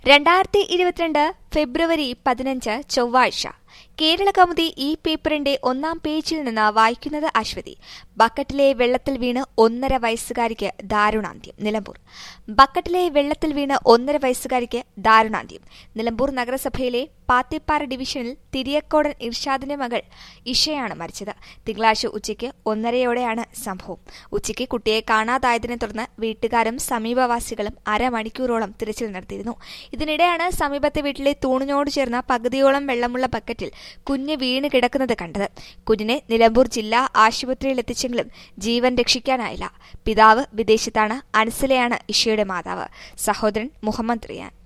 2022 ഫെബ്രുവരി 15 ചൊവ്വാഴ്ച കേരളകൗമുദി ഈ പേപ്പറിന്റെ ഒന്നാം പേജിൽ നിന്ന് വായിക്കുന്നത് അശ്വതി. ബക്കറ്റിലെ വെള്ളത്തിൽ വീണ് 1.5 വയസ്സുകാരിക്ക് ദാരുണാന്ത്യം. നിലമ്പൂർ. ബക്കറ്റിലെ വെള്ളത്തിൽ വീണ് 1.5 വയസ്സുകാരിക്ക് ദാരുണാന്ത്യം. നിലമ്പൂർ നഗരസഭയിലെ പാത്തേപ്പാറ ഡിവിഷനിൽ തിരിയക്കോടൻ ഇർഷാദിന്റെ മകൾ ഇഷയാണ് മരിച്ചത്. തിങ്കളാഴ്ച ഉച്ചയ്ക്ക് 1:30യോടെയാണ് സംഭവം. ഉച്ചയ്ക്ക് കുട്ടിയെ കാണാതായതിനെ തുടർന്ന് വീട്ടുകാരും സമീപവാസികളും അരമണിക്കൂറോളം തിരച്ചിൽ നടത്തിയിരുന്നു. ഇതിനിടെയാണ് സമീപത്തെ വീട്ടിലെ തൂണിനോട് ചേർന്ന പകുതിയോളം വെള്ളമുള്ള ബക്കറ്റിൽ കുഞ്ഞ് വീണ് കിടക്കുന്നത് കണ്ടത്. കുഞ്ഞിനെ നിലമ്പൂർ ജില്ലാ ആശുപത്രിയിൽ എത്തിച്ചെങ്കിലും ജീവൻ രക്ഷിക്കാനായില്ല. പിതാവ് വിദേശത്താണ്. അൻസലയാണ് ഇഷയുടെ മാതാവ്. സഹോദരൻ മുഹമ്മദ് റിയാൻ.